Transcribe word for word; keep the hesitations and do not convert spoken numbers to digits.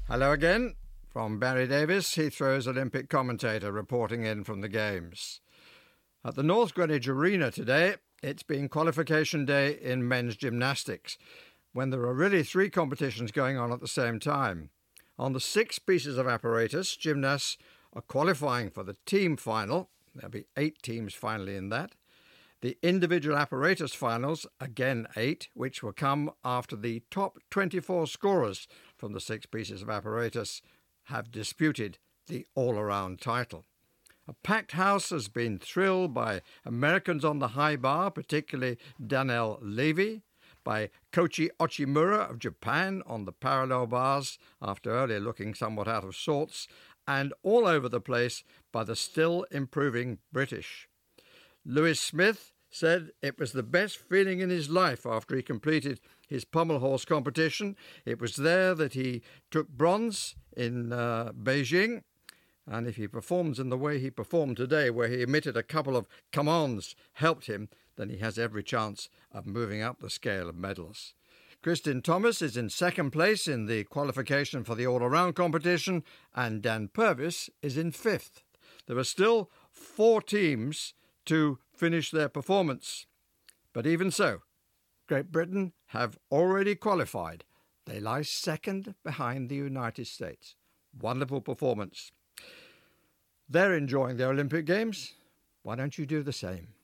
Hello again from Barry Davis, Heathrow's Olympic commentator, reporting in from the Games. At the North Greenwich Arena today, it's been qualification day in men's gymnastics, when there are really three competitions going on at the same time. On the six pieces of apparatus, gymnasts are qualifying for the team final. There'll be eight teams finally in that. The individual apparatus finals, again eight, which will come after the top twenty-four scorers from the six pieces of apparatus have disputed the all-around title. A packed house has been thrilled by Americans on the high bar, particularly Danielle Levy, by Koichi Ochimura of Japan on the parallel bars after earlier looking somewhat out of sorts, and all over the place by the still improving British. Lewis Smith said it was the best feeling in his life after he completed his pommel horse competition. It was there that he took bronze in uh, Beijing, and if he performs in the way he performed today, where he emitted a couple of come-ons helped him, then he has every chance of moving up the scale of medals. Kristin Thomas is in second place in the qualification for the all-around competition, and Dan Purvis is in fifth. There are still four teams to finish their performance. But even so, Great Britain have already qualified. They lie second behind the United States. Wonderful performance. They're enjoying their Olympic Games. Why don't you do the same?